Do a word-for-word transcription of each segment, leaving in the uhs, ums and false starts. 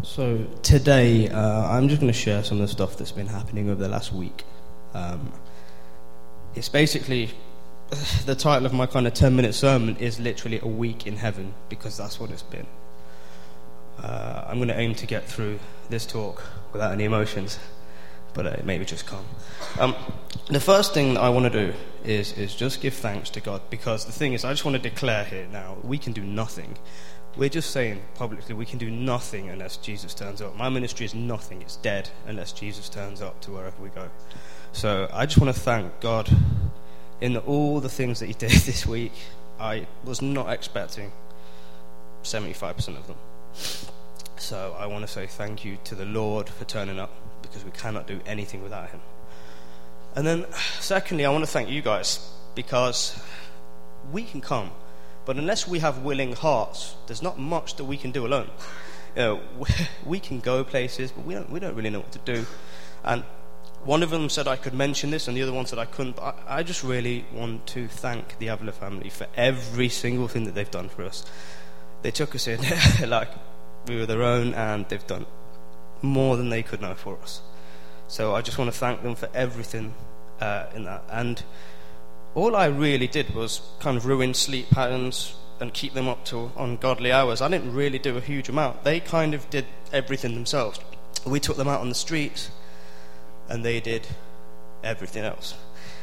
So today, uh, I'm just going to share some of the stuff that's been happening over the last week. Um, it's basically, the title of my kind of ten-minute sermon is literally A Week in Heaven, because that's what it's been. Uh, I'm going to aim to get through this talk without any emotions, but uh, maybe just calm. Um, the first thing that I want to do is, is just give thanks to God, because the thing is, I just want to declare here now, we can do nothing. We're just saying publicly we can do nothing unless Jesus turns up. My ministry is nothing, it's dead unless Jesus turns up to wherever we go. So I just want to thank God in all the things that he did this week. I was not expecting seventy-five percent of them. So I want to say thank you to the Lord for turning up, because we cannot do anything without him. And then secondly, I want to thank you guys, because we can come, but unless we have willing hearts, there's not much that we can do alone. You know, we, we can go places, but we don't we don't really know what to do. And one of them said I could mention this, and the other one said I couldn't. But I, I just really want to thank the Avila family for every single thing that they've done for us. They took us in like we were their own, and they've done more than they could know for us. So I just want to thank them for everything uh, in that. And all I really did was kind of ruin sleep patterns and keep them up to ungodly hours. I didn't really do a huge amount. They kind of did everything themselves. We took them out on the streets, and they did everything else.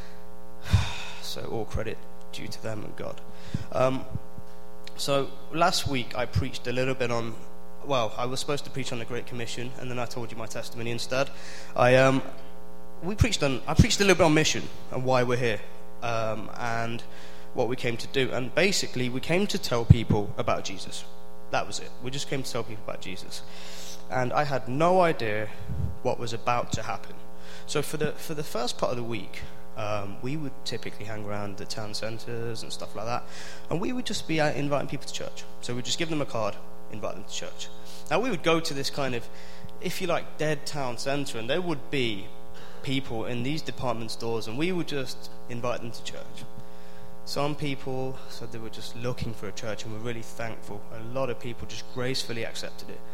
So all credit due to them and God. Um, so last week I preached a little bit on, well, I was supposed to preach on the Great Commission, and then I told you my testimony instead. I um, we preached on, I preached a little bit on mission and why we're here. Um, and what we came to do, and basically we came to tell people about Jesus. That was it. We just came to tell people about Jesus, and I had no idea what was about to happen. So for the for the first part of the week, um, we would typically hang around the town centres and stuff like that, and we would just be out inviting people to church. So we'd just give them a card, invite them to church. Now we would go to this kind of, if you like, dead town centre, and there would be people in these department stores, and we would just invite them to church. Some people said they were just looking for a church, and were really thankful. A lot of people just gracefully accepted it.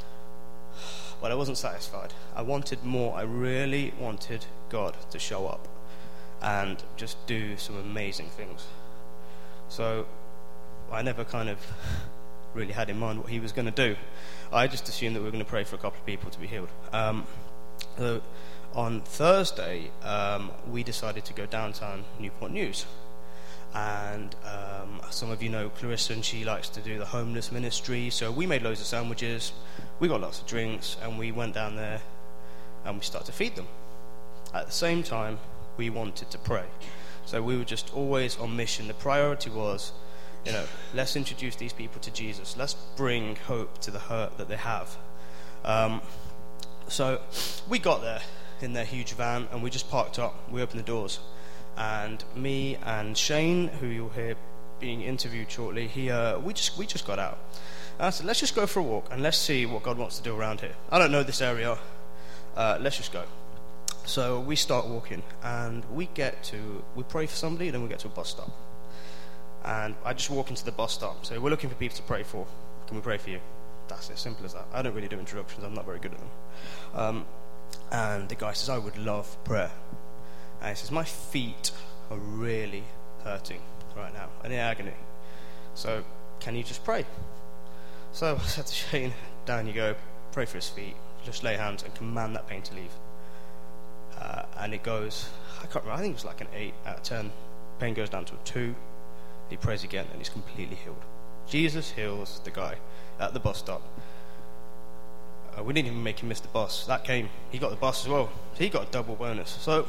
But I wasn't satisfied. I wanted more. I really wanted God to show up and just do some amazing things. So I never kind of really had in mind what he was going to do. I just assumed that we were going to pray for a couple of people to be healed. Um, so on Thursday, um, we decided to go downtown Newport News. And um, some of you know Clarissa, and she likes to do the homeless ministry. So we made loads of sandwiches, we got lots of drinks, and we went down there and we started to feed them. At the same time, we wanted to pray. So we were just always on mission. The priority was, you know, let's introduce these people to Jesus. Let's bring hope to the hurt that they have. Um, so we got there in their huge van, and we just parked up. We opened the doors, and me and Shane, who you'll hear being interviewed shortly, he uh, we just we just got out. And I said, let's just go for a walk and let's see what God wants to do around here. I don't know this area. Uh, let's just go. So we start walking, and we get to we pray for somebody, and then we get to a bus stop. And I just walk into the bus stop. So we're looking for people to pray for. Can we pray for you? That's it, simple as that. I don't really do introductions. I'm not very good at them. Um, And the guy says, I would love prayer. And he says, my feet are really hurting right now, and in agony. So can you just pray? So I said to Shane, down you go, pray for his feet. Just lay hands and command that pain to leave. Uh, and it goes, I can't remember, I think it was like an eight out of ten. Pain goes down to a two. He prays again, and he's completely healed. Jesus heals the guy at the bus stop. Uh, we didn't even make him miss the bus. That came. He got the bus as well. So he got a double bonus. So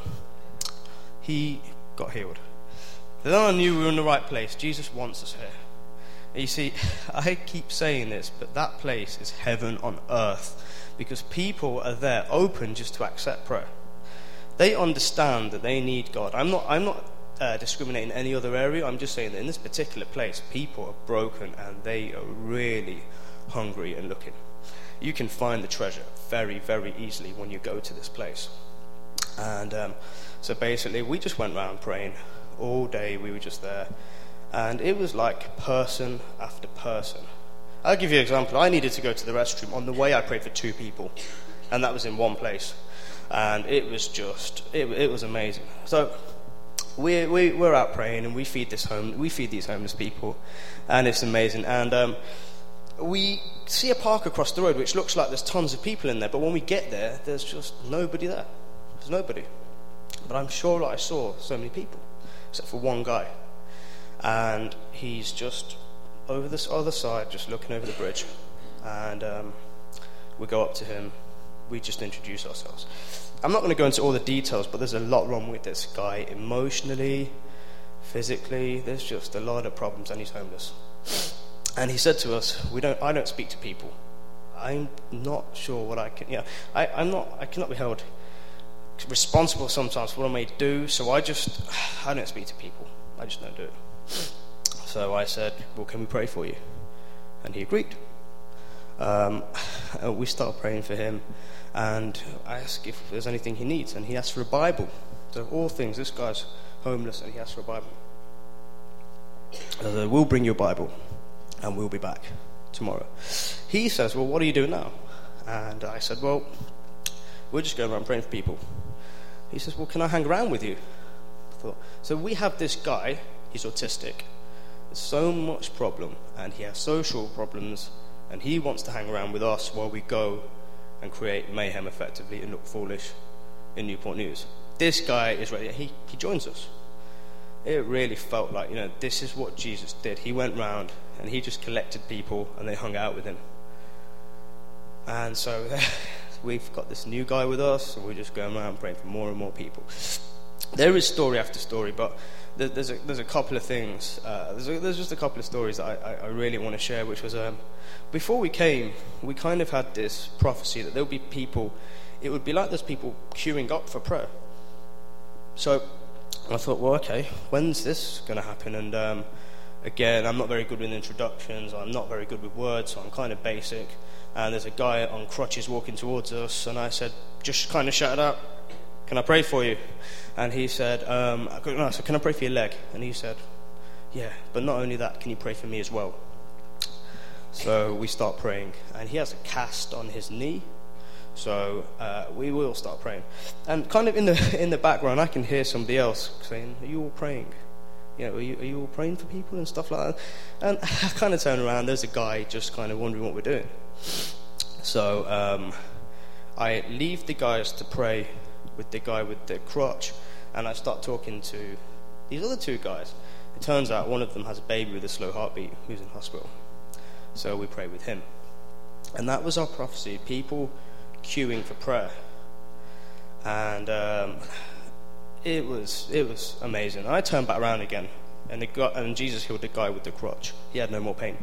he got healed. Then I knew we were in the right place. Jesus wants us here. And you see, I keep saying this, but that place is heaven on earth, because people are there open just to accept prayer. They understand that they need God. I'm not. I'm not uh, discriminating in any other area. I'm just saying that in this particular place, people are broken and they are really hungry and looking. You can find the treasure very, very easily when you go to this place. And um, so basically, we just went around praying all day. We were just there, and it was like person after person. I'll give you an example. I needed to go to the restroom. On the way, I prayed for two people, and that was in one place. And it was just, it, it was amazing. So we, we, we're out praying, and we feed this home, we feed these homeless people, and it's amazing. And um, we see a park across the road, which looks like there's tons of people in there, but when we get there, there's just nobody there. There's nobody. But I'm sure that I saw so many people, except for one guy. And he's just over this other side, just looking over the bridge. And um, we go up to him. We just introduce ourselves. I'm not going to go into all the details, but there's a lot wrong with this guy emotionally, physically. There's just a lot of problems, and he's homeless. And he said to us, "We don't. I don't speak to people. I'm not sure what I can. Yeah, I, I'm not. I cannot be held responsible sometimes for what I may do. So I just, I don't speak to people. I just don't do it." So I said, "Well, can we pray for you?" And he agreed. Um, we start praying for him, and I ask if there's anything he needs, and he asks for a Bible. So all things, this guy's homeless, and he asks for a Bible. I said, "We'll bring you a Bible, and we'll be back tomorrow." He says, "Well, what are you doing now?" And I said, "Well, we're just going around praying for people." He says, "Well, can I hang around with you?" I thought, so we have this guy, he's autistic, there's so much problem, and he has social problems, and he wants to hang around with us while we go and create mayhem effectively and look foolish in Newport News. This guy is ready. He, he joins us. It really felt like, you know, this is what Jesus did. He went round and he just collected people and they hung out with him. And so we've got this new guy with us, and we're just going around praying for more and more people. There is story after story, but there's a, there's a couple of things. Uh, there's, a, there's just a couple of stories that I, I, I really want to share, which was, um, before we came, we kind of had this prophecy that there would be people, it would be like there's people queuing up for prayer. So I thought, well, okay, when's this going to happen? And um, again, I'm not very good with introductions, I'm not very good with words, so I'm kind of basic. And there's a guy on crutches walking towards us, and I said, just kind of shouted out, "Can I pray for you?" And he said, um, no, I said, "Can I pray for your leg?" And he said, "Yeah, but not only that, can you pray for me as well?" So we start praying, and he has a cast on his knee, so uh, we will start praying. And kind of in the in the background, I can hear somebody else saying, "Are you all praying? You know, are you, are you all praying for people and stuff like that?" And I kind of turn around, there's a guy just kind of wondering what we're doing. So um, I leave the guys to pray with the guy with the crutch, and I start talking to these other two guys. It turns out one of them has a baby with a slow heartbeat who's in hospital. So we pray with him. And that was our prophecy, people queuing for prayer. And um, it was it was amazing. I turned back around again, and, the guy, and Jesus healed the guy with the crutch. He had no more pain.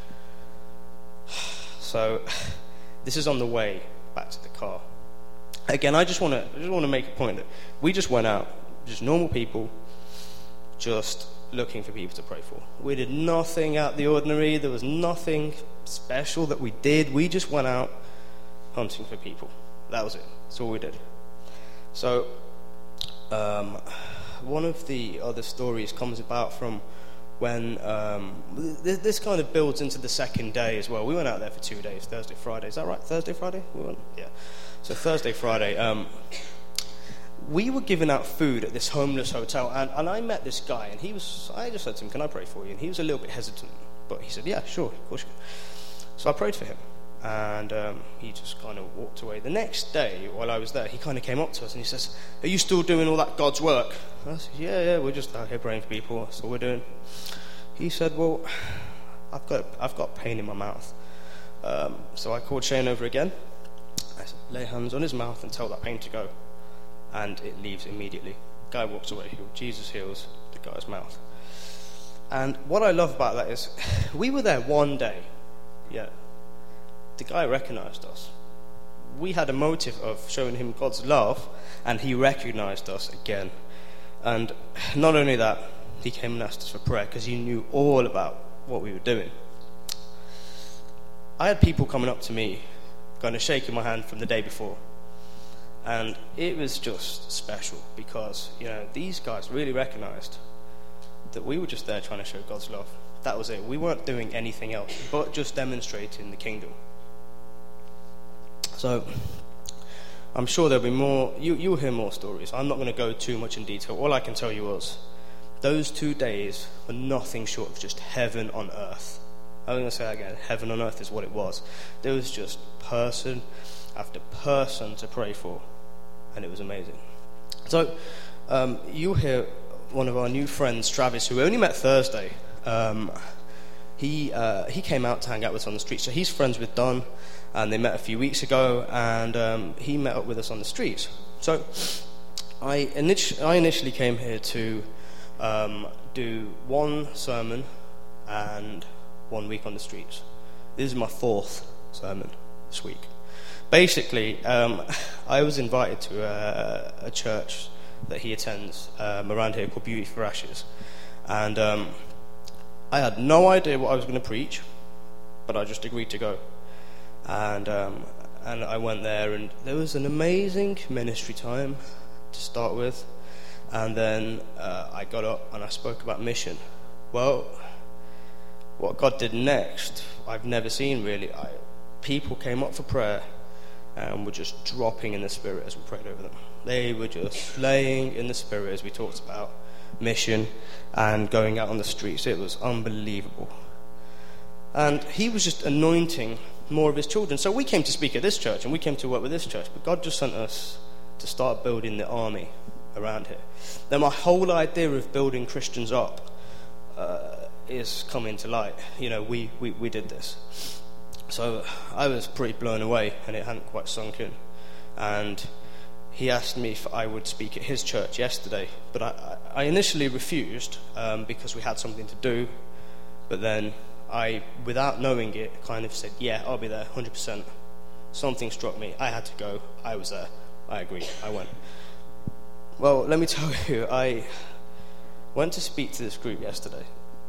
So this is on the way back to the car. Again, I just want to I just want to make a point that we just went out, just normal people, just looking for people to pray for. We did nothing out of the ordinary. There was nothing special that we did. We just went out hunting for people. That was it. That's all we did. So um, one of the other stories comes about from when um, th- this kind of builds into the second day as well. We went out there for two days, Thursday, Friday. Is that right? Thursday, Friday? We went? Yeah. So Thursday, Friday, um, we were giving out food at this homeless hotel, and, and I met this guy, and he was, I just said to him, "Can I pray for you?" And he was a little bit hesitant, but he said, "Yeah, sure, of course you can." So I prayed for him, and um, he just kind of walked away. The next day, while I was there, he kind of came up to us, and he says, "Are you still doing all that God's work?" And I said, yeah, yeah, we're just out here praying for people, that's all we're doing. He said, "Well, I've got I've got pain in my mouth." Um, so I called Shane over again. I said, "Lay hands on his mouth and tell that pain to go." And it leaves immediately. Guy walks away, healed. Jesus heals the guy's mouth. And what I love about that is, we were there one day, yeah. The guy recognized us. We had a motive of showing him God's love, and he recognized us again. And not only that, he came and asked us for prayer because he knew all about what we were doing. I had people coming up to me, kind of shaking my hand from the day before. And it was just special because, you know, these guys really recognized that we were just there trying to show God's love. That was it. We weren't doing anything else but just demonstrating the kingdom. So I'm sure there'll be more. You, you'll hear more stories. I'm not going to go too much in detail. All I can tell you was those two days were nothing short of just heaven on earth. I'm going to say that again. Heaven on earth is what it was. There was just person after person to pray for, and it was amazing. So um, you'll hear one of our new friends, Travis, who we only met Thursday. Um, he uh, he came out to hang out with us on the street. So he's friends with Don, and they met a few weeks ago, and um, he met up with us on the streets. So I, init- I initially came here to um, do one sermon and one week on the streets. This is my fourth sermon this week. Basically, um, I was invited to a, a church that he attends um, around here called Beauty for Ashes, and um, I had no idea what I was going to preach, but I just agreed to go. And um, and I went there, and there was an amazing ministry time to start with, and then uh, I got up and I spoke about mission. Well, what God did next, I've never seen really. I, people came up for prayer and were just dropping in the Spirit as we prayed over them. They were just laying in the Spirit as we talked about mission and going out on the streets. It was unbelievable. And he was just anointing more of his children. So we came to speak at this church and we came to work with this church, but God just sent us to start building the army around here. Then my whole idea of building Christians up uh, is coming to light. You know, we, we, we did this. So I was pretty blown away, and it hadn't quite sunk in. And he asked me if I would speak at his church yesterday, but I, I initially refused um, because we had something to do. But then I, without knowing it, kind of said, yeah, I'll be there, one hundred percent. Something struck me. I had to go. I was there. I agreed. I went. Well, let me tell you, I went to speak to this group yesterday.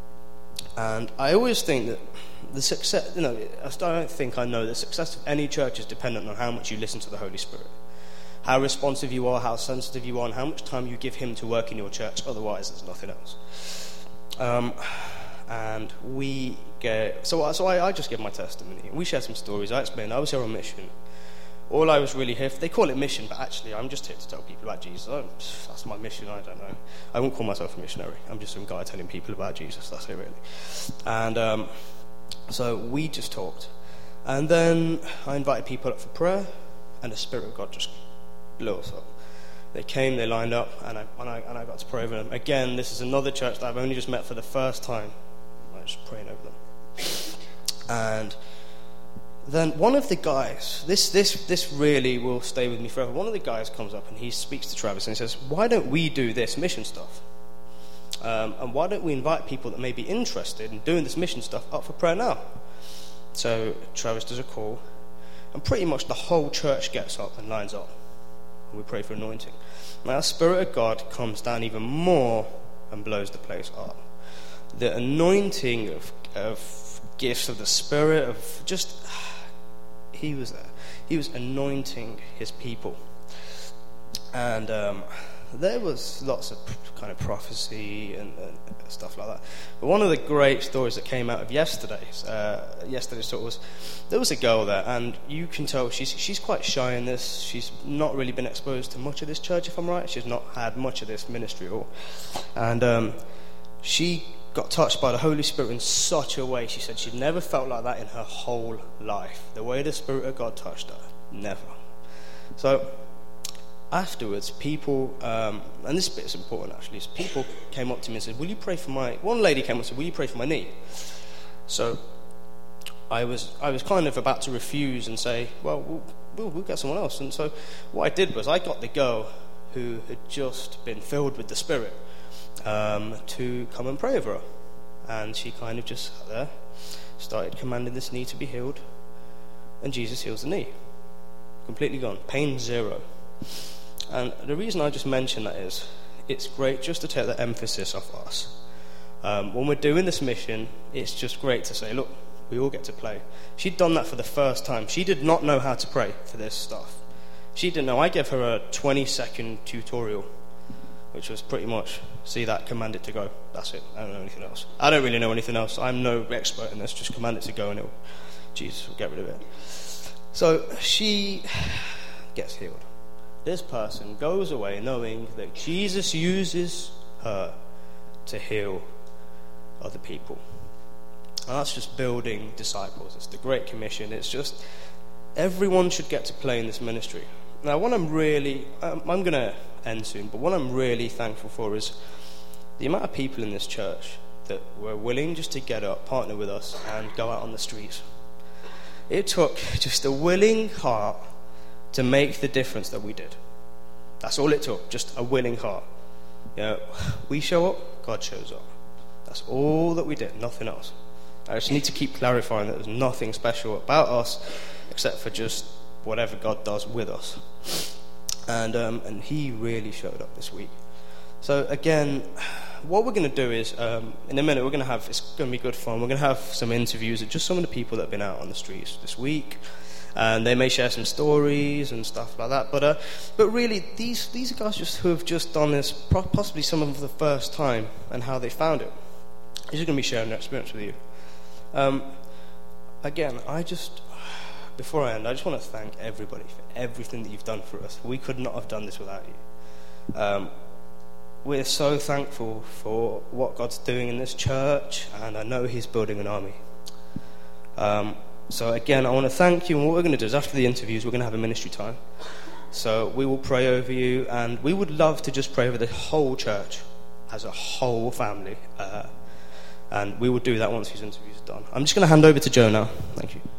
And I always think that the success, you know, I don't think I know the success of any church is dependent on how much you listen to the Holy Spirit. How responsive you are, how sensitive you are, and how much time you give him to work in your church. Otherwise, there's nothing else. Um, and we get... So, so I, I just give my testimony. We share some stories. I explained I was here on mission. All I was really here for... They call it mission, but actually I'm just here to tell people about Jesus. Oh, that's my mission, I don't know. I won't call myself a missionary. I'm just some guy telling people about Jesus. That's it, really. And um, so we just talked. And then I invited people up for prayer, and the Spirit of God just blew us up. They came, they lined up, and I, and I, and I got to pray over them. Again, this is another church that I've only just met for the first time. I was just praying over them. And then one of the guys, this, this, this really will stay with me forever. One of the guys comes up and he speaks to Travis and he says, why don't we do this mission stuff? Um, and why don't we invite people that may be interested in doing this mission stuff up for prayer now? So Travis does a call, and pretty much the whole church gets up and lines up. And we pray for anointing. Now the Spirit of God comes down even more and blows the place up. The anointing of, of gifts of the Spirit, of just... He was there. He was anointing his people. And um, there was lots of kind of prophecy and, and stuff like that. But one of the great stories that came out of yesterday's uh, yesterday's talk was there was a girl there, and you can tell she's she's quite shy in this. She's not really been exposed to much of this church, if I'm right. She's not had much of this ministry at all. And um, she got touched by the Holy Spirit in such a way. She said she'd never felt like that in her whole life. The way the Spirit of God touched her, never. So afterwards, people, um, and this bit is important actually, is people came up to me and said, will you pray for my, one lady came up and said, will you pray for my knee? So I was I was kind of about to refuse and say, well, we'll, we'll, we'll get someone else. And so what I did was I got the girl who had just been filled with the Spirit Um, to come and pray over her. And she kind of just sat there, started commanding this knee to be healed, and Jesus heals the knee. Completely gone. Pain zero. And the reason I just mention that is, it's great just to take the emphasis off us. Um, when we're doing this mission, it's just great to say, look, we all get to play. She'd done that for the first time. She did not know how to pray for this stuff. She didn't know. I gave her a twenty second tutorial which was pretty much, see that, command it to go. That's it. I don't know anything else. I don't really know anything else. I'm no expert in this. Just command it to go and it'll, Jesus will get rid of it. So she gets healed. This person goes away knowing that Jesus uses her to heal other people. And that's just building disciples. It's the Great Commission. It's just everyone should get to play in this ministry. Now, what I'm really, um, I'm going to end soon, but what I'm really thankful for is the amount of people in this church that were willing just to get up, partner with us, and go out on the streets. It took just a willing heart to make the difference that we did. That's all it took, just a willing heart. You know, we show up, God shows up. That's all that we did, nothing else. I just need to keep clarifying that there's nothing special about us except for just whatever God does with us. And um, and he really showed up this week. So again, what we're going to do is, um, in a minute, we're going to have, it's going to be good fun. We're going to have some interviews of just some of the people that have been out on the streets this week. And they may share some stories and stuff like that. But uh, but really, these, these are guys just who have just done this possibly some of the first time and how they found it. They're just going to be sharing their experience with you. Um, again, I just, before I end, I just want to thank everybody for everything that you've done for us. We could not have done this without you. Um, we're so thankful for what God's doing in this church, and I know he's building an army. Um, so again, I want to thank you, and what we're going to do is after the interviews, we're going to have a ministry time. So we will pray over you, and we would love to just pray over the whole church as a whole family. Uh, And we will do that once these interviews are done. I'm just going to hand over to Joe now. Thank you.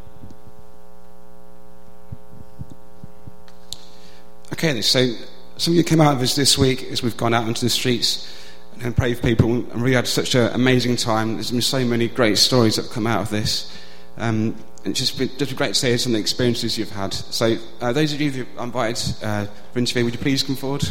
Okay, so some of you came out of us this week as we've gone out into the streets and prayed for people, and we had such an amazing time. There's been so many great stories that have come out of this. Um, and it's just been, just been great to hear some of the experiences you've had. So uh, those of you who are invited uh, for interview, would you please come forward?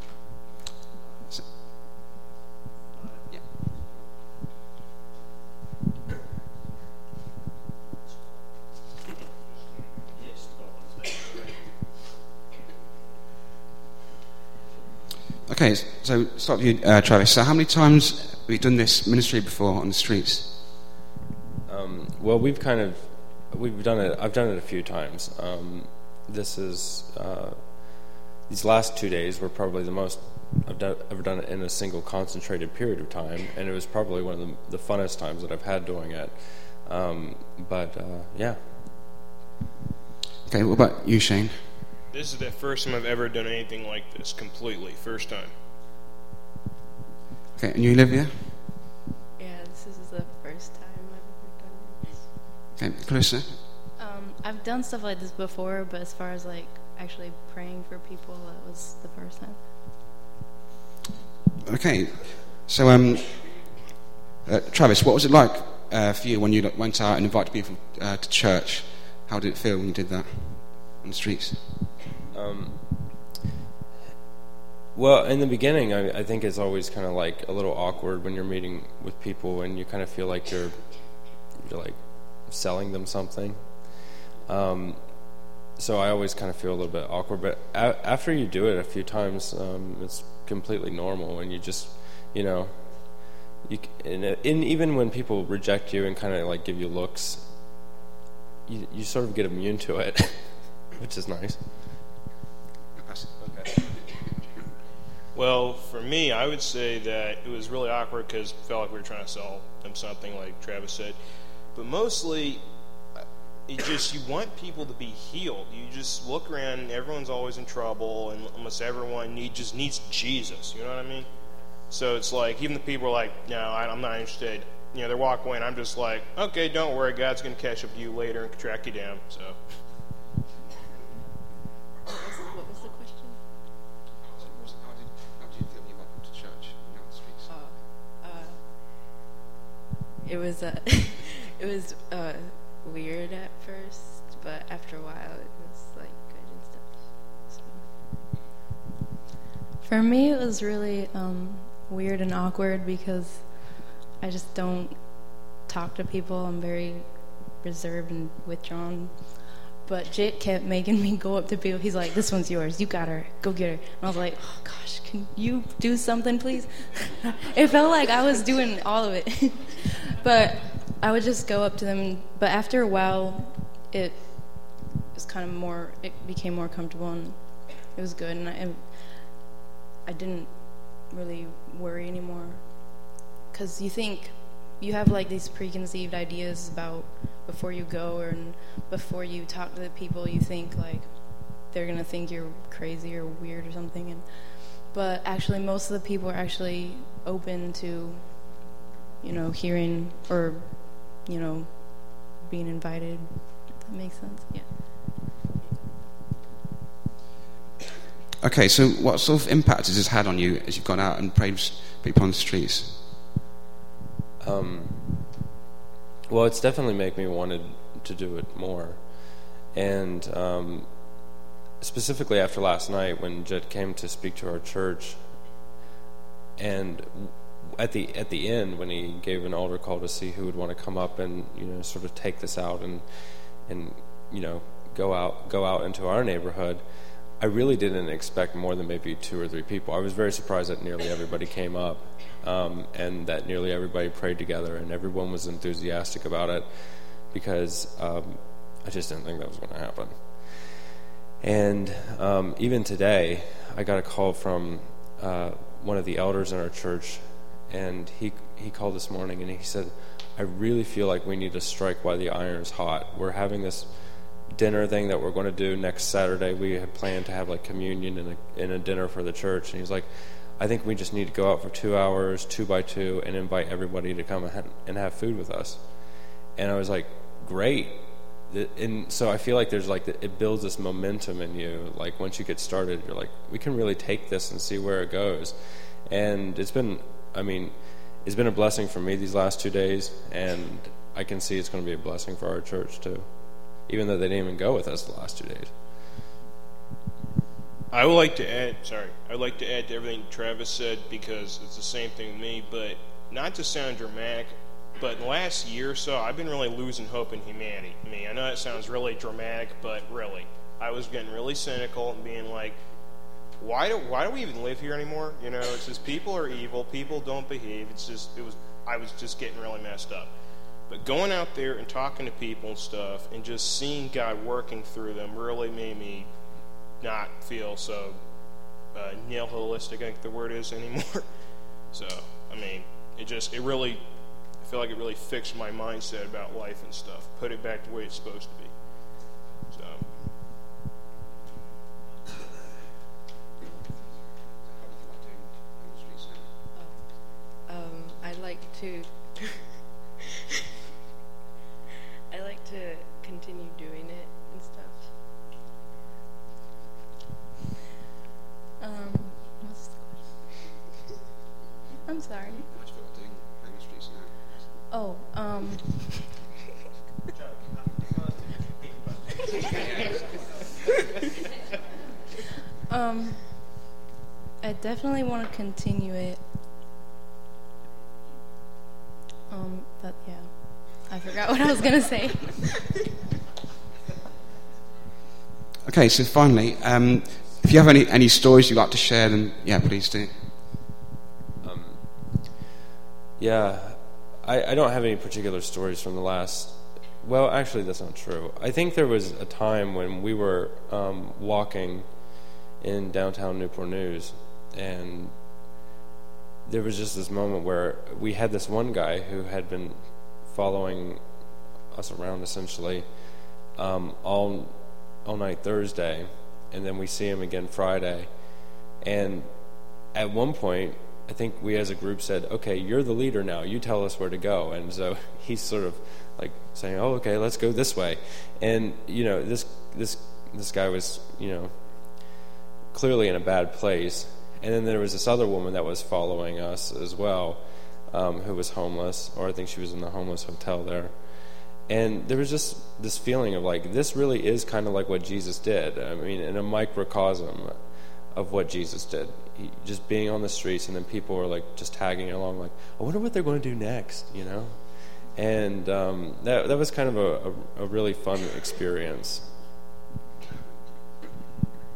Okay, so start with you, uh, Travis. So how many times have you done this ministry before on the streets? Um, well, we've kind of, we've done it, I've done it a few times. Um, this is, uh, these last two days were probably the most I've done, ever done it in a single concentrated period of time, and it was probably one of the, the funnest times that I've had doing it. Um, but, uh, yeah. Okay, what about you, Shane? This is the first time I've ever done anything like this, completely. First time. Okay, and you, Olivia? Yeah, this is the first time I've ever done this. Okay, Clarissa? Um, I've done stuff like this before, but as far as like actually praying for people, that was the first time. Okay, so um, uh, Travis, what was it like uh, for you when you like, went out and invited people uh, to church? How did it feel when you did that on the streets? Um, well, in the beginning, I, I think it's always kind of like a little awkward when you're meeting with people and you kind of feel like you're, you're like selling them something. Um, so I always kind of feel a little bit awkward, but a- after you do it a few times, um, it's completely normal, and you just, you know, you and, and even when people reject you and kind of like give you looks, you you sort of get immune to it, which is nice. Okay. Well, for me, I would say that it was really awkward because it felt like we were trying to sell them something, like Travis said. But mostly, it just, you want people to be healed. You just look around, and everyone's always in trouble, and almost everyone need, just needs Jesus. You know what I mean? So it's like, even the people are like, no, I, I'm not interested. You know, they're walking away, and I'm just like, okay, don't worry, God's going to catch up to you later and track you down. So. What was the question? How did, how did you feel when you went to church on the streets? Oh, uh, it was uh, it was uh, weird at first, but after a while it was like good and stuff. So. For me, it was really um, weird and awkward because I just don't talk to people. I'm very reserved and withdrawn. but Jit kept making me go up to people. He's like, this one's yours. You got her. Go get her. And I was like, oh, gosh, can you do something, please? It felt like I was doing all of it. But I would just go up to them. But after a while, it was kind of more, it became more comfortable, and it was good. And I, I didn't really worry anymore. Because you think, you have like these preconceived ideas about before you go, or before you talk to the people, you think like they're gonna think you're crazy or weird or something, and but actually most of the people are actually open to, you know, hearing or, you know, being invited. If that makes sense. Yeah. Okay, so what sort of impact has this had on you as you've gone out and prayed with people on the streets? Um, well, it's definitely made me wanted to do it more. And um, specifically after last night when Jed came to speak to our church, and at the at the end when he gave an altar call to see who would want to come up and, you know, sort of take this out and and you know go out go out into our neighborhood, I really didn't expect more than maybe two or three people. I was very surprised that nearly everybody came up, um, and that nearly everybody prayed together, and everyone was enthusiastic about it, because um, I just didn't think that was going to happen. And um, even today, I got a call from uh, one of the elders in our church, and he he called this morning, and he said, I really feel like we need to strike while the iron's hot. We're having this dinner thing that we're going to do next Saturday. We had planned to have like communion and a, and a dinner for the church, and he's like, I think we just need to go out for two hours, two by two, and invite everybody to come and have food with us. And I was like, great. And so I feel like there's like, it builds this momentum in you. Like once you get started, you're like, we can really take this and see where it goes. And it's been, I mean, it's been a blessing for me these last two days, and I can see it's going to be a blessing for our church too, even though they didn't even go with us the last two days. I would like to add, sorry, I'd like to add to everything Travis said, because it's the same thing with me, but not to sound dramatic, but in the last year or so, I've been really losing hope in humanity. I mean, I know that sounds really dramatic, but really, I was getting really cynical and being like, why do why do we even live here anymore? You know, it's just people are evil, people don't behave. It's just, it was, I was just getting really messed up. But going out there and talking to people and stuff, and just seeing God working through them really made me not feel so uh, nihilistic, I think the word is, anymore. So, I mean, it just, it really, I feel like it really fixed my mindset about life and stuff, put it back the way it's supposed to be. So. Um, I'd like to, I like to continue doing it and stuff. Um, what's the question? I'm sorry. Oh, um. um, I definitely want to continue it. Um, but yeah, I forgot what I was gonna say. Okay, so finally, um, if you have any, any stories you'd like to share, then yeah, please do. Um, yeah, I, I don't have any particular stories from the last. Well, actually, that's not true. I think there was a time when we were um, walking in downtown Newport News, and there was just this moment where we had this one guy who had been following us around essentially um, all all night Thursday, and then we see him again Friday. And at one point, I think we as a group said, okay, you're the leader now, you tell us where to go. And so he's sort of like saying, oh, okay, let's go this way. And, you know, this this this guy was, you know, clearly in a bad place. And then there was this other woman that was following us as well, um, who was homeless, or I think she was in the homeless hotel there. And there was just this feeling of like, this really is kind of like what Jesus did. I mean, in a microcosm of what Jesus did. He, just being on the streets, and then people were like just tagging along like, I wonder what they're going to do next, you know? And um, that that was kind of a, a, a really fun experience.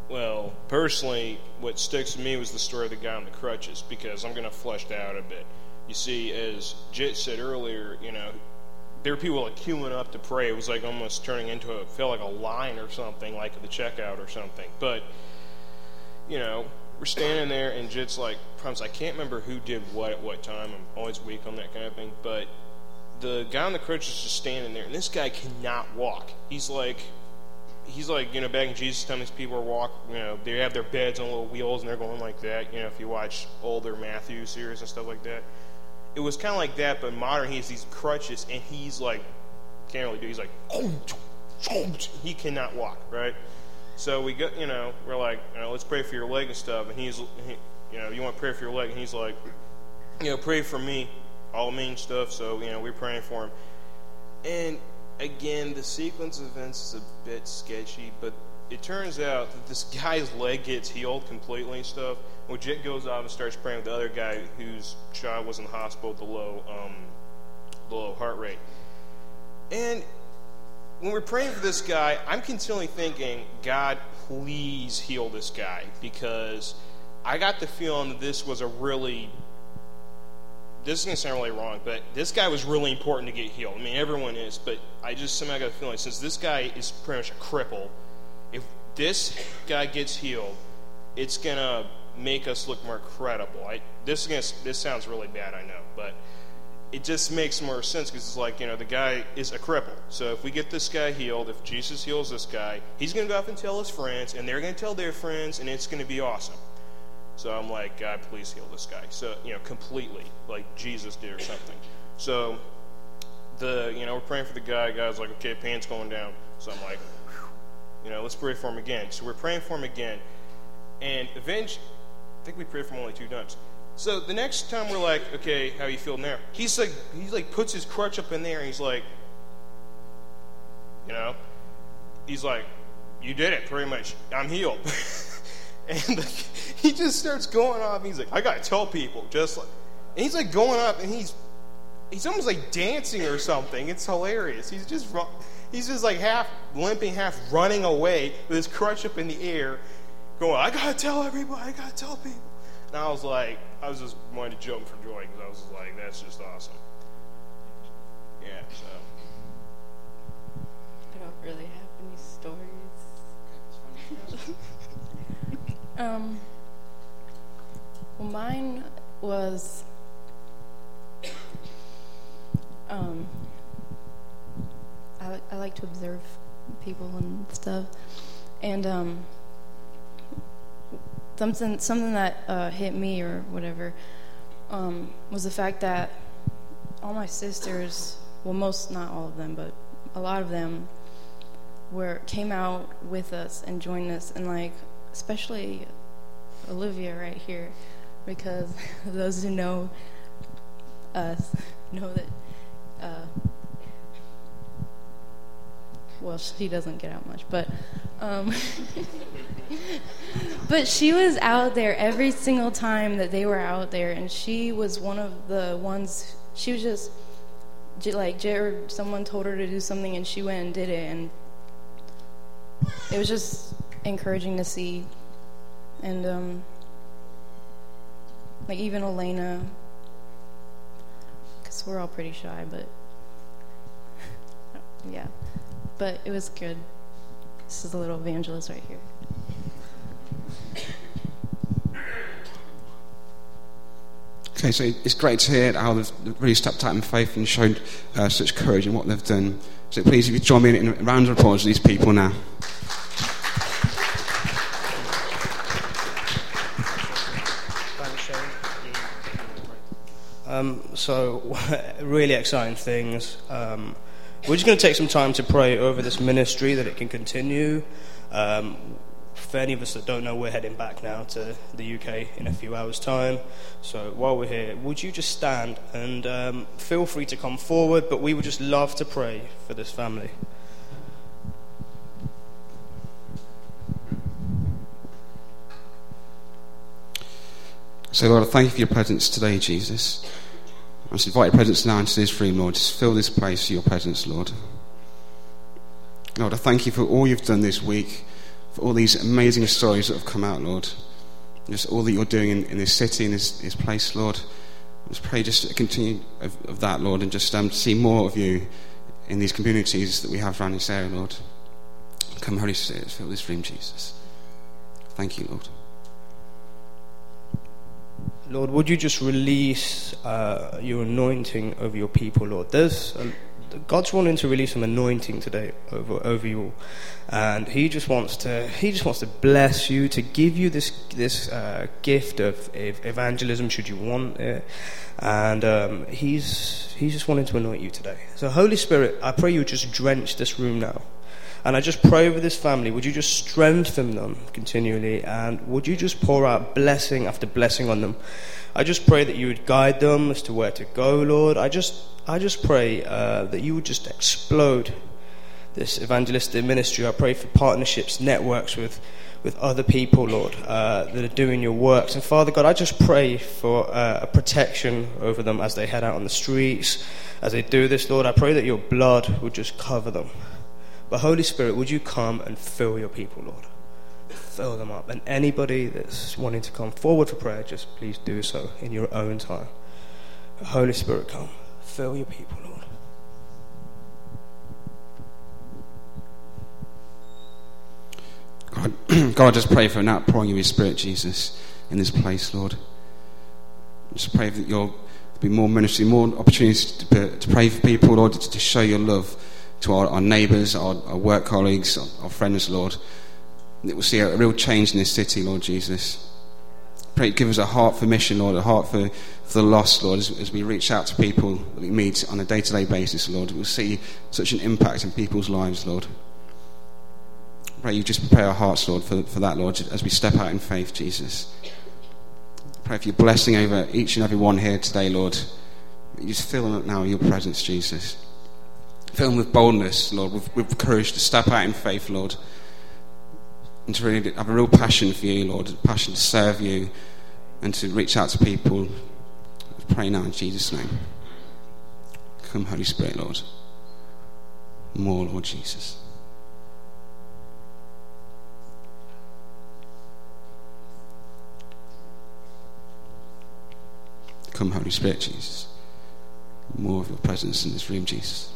well, personally, what sticks to me was the story of the guy on the crutches, because I'm going to flesh that out a bit. You see, as Jit said earlier, you know, there were people like queuing up to pray. It was like almost turning into a, felt like a line or something, like at the checkout or something. But, you know, we're standing there, and Jit's like, promise, I can't remember who did what at what time. I'm always weak on that kind of thing. But the guy on the crutches is just standing there, and this guy cannot walk. He's like, he's like, you know, back in Jesus' time, these people are walk, you know, they have their beds on little wheels, and they're going like that. You know, if you watch older Matthew series and stuff like that. It was kind of like that, but modern, he has these crutches, and he's like, can't really do, he's like, he cannot walk, right? So we go, you know, we're like, you know, let's pray for your leg and stuff, and he's, he, you know, you want to pray for your leg, and he's like, you know, pray for me, all mean stuff, so, you know, we're praying for him. And, again, the sequence of events is a bit sketchy, but it turns out that this guy's leg gets healed completely and stuff. Well, Jit goes off and starts praying with the other guy whose child was in the hospital with the low, um, the low heart rate. And when we're praying for this guy, I'm continually thinking, God, please heal this guy, because I got the feeling that this was a really, this is going to sound really wrong, but this guy was really important to get healed. I mean, everyone is, but I just somehow got the feeling, since this guy is pretty much a cripple, if this guy gets healed, it's going to make us look more credible. I, this, is gonna, this sounds really bad, I know, but it just makes more sense, because it's like, you know, the guy is a cripple. So if we get this guy healed, if Jesus heals this guy, he's going to go off and tell his friends, and they're going to tell their friends, and it's going to be awesome. So I'm like, God, please heal this guy. So, you know, completely, like Jesus did or something. So, the, you know, we're praying for the guy. God's like, okay, pain's going down. So I'm like, whew, you know, let's pray for him again. So we're praying for him again. And eventually, I think we prayed for him only two times. So the next time we're like, okay, how you feel now? He's like, he like puts his crutch up in there, and he's like, you know, he's like, you did it, pretty much. I'm healed. And the, he just starts going off. He's like, I gotta tell people, just like, and he's like going up, and he's he's almost like dancing or something. It's hilarious. He's just he's just like half limping, half running away with his crutch up in the air, going, I gotta tell everybody, I gotta tell people. And I was like, I was just wanting to jump for joy, because I was just like, that's just awesome. Yeah, so. I don't really have any stories. um, well, mine was, um, I, I like to observe people and stuff, and, um, Something, something that uh, hit me or whatever um, was the fact that all my sisters, well, most, not all of them, but a lot of them were came out with us and joined us, and like especially Olivia right here, because those who know us know that. Uh, well, she doesn't get out much, but. Um, But she was out there every single time that they were out there, and she was one of the ones, she was just, like, Jared, someone told her to do something, and she went and did it, and it was just encouraging to see. And, um, like, even Elena, because we're all pretty shy, but, yeah, but it was good. This is a little evangelist right here. Okay, so it's great to hear how they've really stepped out in faith and showed uh, such courage in what they've done. So please, if you join me in a round of applause for these people now. Um, so, really exciting things. Um, we're just going to take some time to pray over this ministry, that it can continue. Um, For any of us that don't know, we're heading back now to the U K in a few hours' time. So while we're here, would you just stand and um, feel free to come forward, but we would just love to pray for this family. So Lord, I thank you for your presence today, Jesus. I just invite your presence now into this room, Lord. Just fill this place with your presence, Lord. Lord, I thank you for all you've done this week, for all these amazing stories that have come out, Lord. Just all that you're doing in, in this city, in this, this place, Lord. I just pray just to continue of, of that, Lord, and just um, see more of you in these communities that we have around this area, Lord. Come, Holy Spirit, fill this room, Jesus. Thank you, Lord. Lord, would you just release uh, your anointing over your people, Lord? There's a, God's wanting to release some anointing today over over you all, and He just wants to He just wants to bless you, to give you this this uh, gift of, of evangelism, should you want it, and um, He's He's just wanting to anoint you today. So, Holy Spirit, I pray you just drench this room now. And I just pray over this family, would you just strengthen them continually, and would you just pour out blessing after blessing on them. I just pray that you would guide them as to where to go, Lord. I just I just pray uh, that you would just explode this evangelistic ministry. I pray for partnerships, networks with, with other people, Lord, uh, that are doing your works. And Father God, I just pray for uh, a protection over them as they head out on the streets, as they do this, Lord. I pray that your blood would just cover them. But Holy Spirit, would you come and fill your people, Lord? Fill them up. And anybody that's wanting to come forward for prayer, just please do so in your own time. Holy Spirit, come. Fill your people, Lord. God, God, I just pray for an outpouring of your Spirit, Jesus, in this place, Lord. I just pray that you'll be more ministry, more opportunities to, to pray for people, Lord, to, to show your love to our, our neighbours, our, our work colleagues, our, our friends, Lord. That we'll see a, a real change in this city, Lord Jesus. Pray, give us a heart for mission, Lord, a heart for, for the lost, Lord, as, as we reach out to people that we meet on a day-to-day basis, Lord. We'll see such an impact in people's lives, Lord. Pray you just prepare our hearts, Lord, for, for that, Lord, as we step out in faith, Jesus. Pray for your blessing over each and every one here today, Lord. You just fill them up now with your presence, Jesus. Fill them with boldness, Lord, with, with courage to step out in faith, Lord, and to really have a real passion for you, Lord, a passion to serve you and to reach out to people. I pray now in Jesus' name. Come, Holy Spirit, Lord. More, Lord Jesus. Come, Holy Spirit, Jesus. More of your presence in this room, Jesus.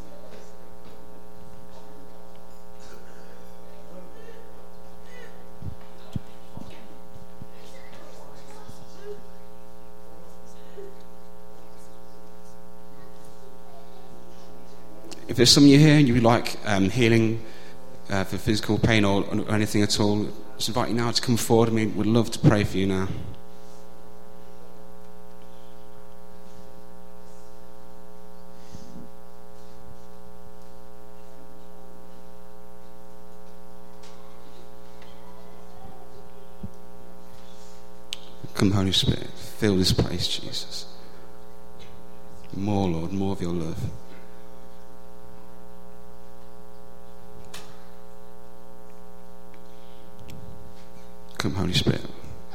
If there's some of you here and you would like um, healing uh, for physical pain or, or anything at all, just invite you now to come forward. I mean, we'd love to pray for you now. Come, Holy Spirit, fill this place, Jesus. More, Lord, more of your love. Come, Holy Spirit.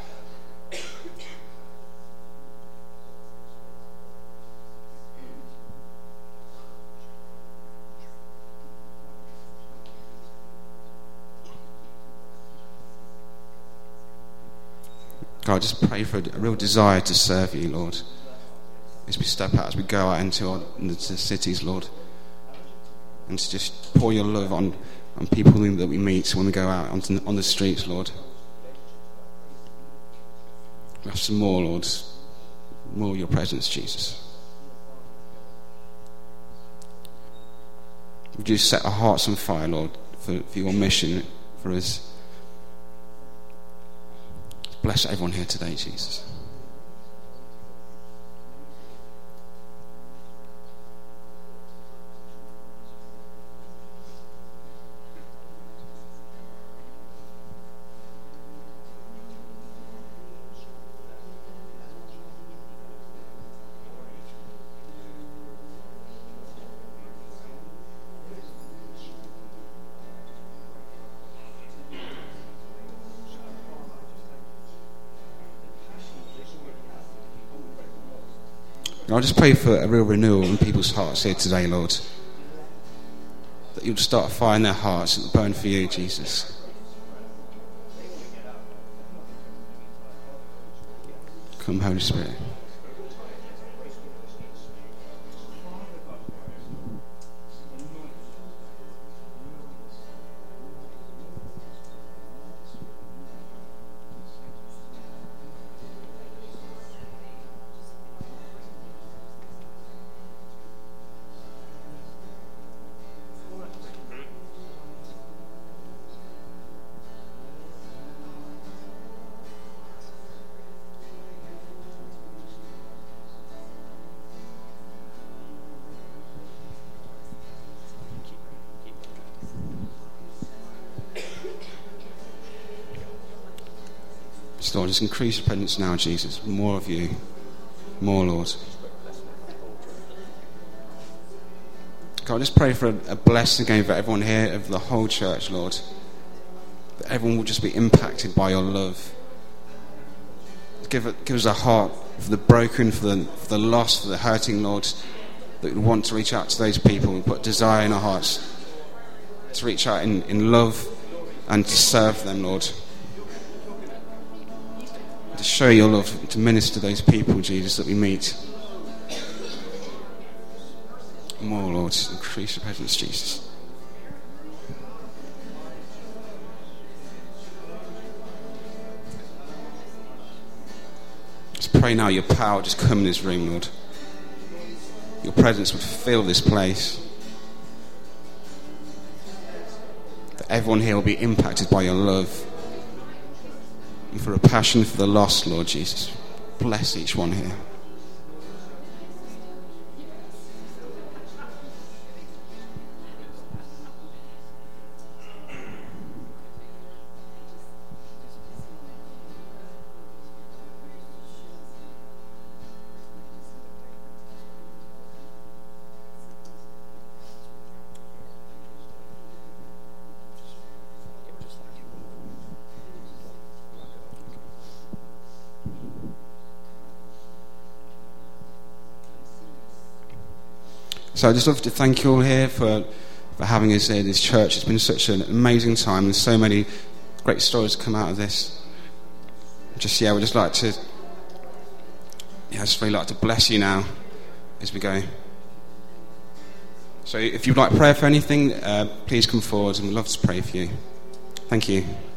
God, just pray for a real desire to serve you, Lord, as we step out, as we go out into, our, into the cities, Lord, and to just pour your love on, on people that we meet when we go out onto, on the streets, Lord. We have some more, Lord, more of your presence, Jesus. Would you set our hearts on fire, Lord, for, for your mission for us? Bless everyone here today, Jesus. And I just pray for a real renewal in people's hearts here today, Lord. That you'll start a fire in their hearts that will burn for you, Jesus. Come, Holy Spirit. Lord, just increase your presence now, Jesus. More of you. More, Lord. God, I just pray for a, a blessing again for everyone here, of the whole church, Lord. That everyone will just be impacted by your love. Give, it, give us a heart for the broken, for the, for the lost, for the hurting, Lord. That we want to reach out to those people and put desire in our hearts to reach out in, in love and to serve them, Lord. To show your love, to minister to those people, Jesus, that we meet. More, Lord, increase your presence, Jesus. Just pray now your power just come in this room, Lord. Your presence would fill this place. That everyone here will be impacted by your love. And for a passion for the lost, Lord Jesus. Bless each one here. So I'd just love to thank you all here for, for having us here, this church. It's been such an amazing time. There's so many great stories come out of this. Just, yeah, we'd just like to, yeah, I'd just really like to bless you now as we go. So if you'd like prayer for anything, uh, please come forward and we'd love to pray for you. Thank you.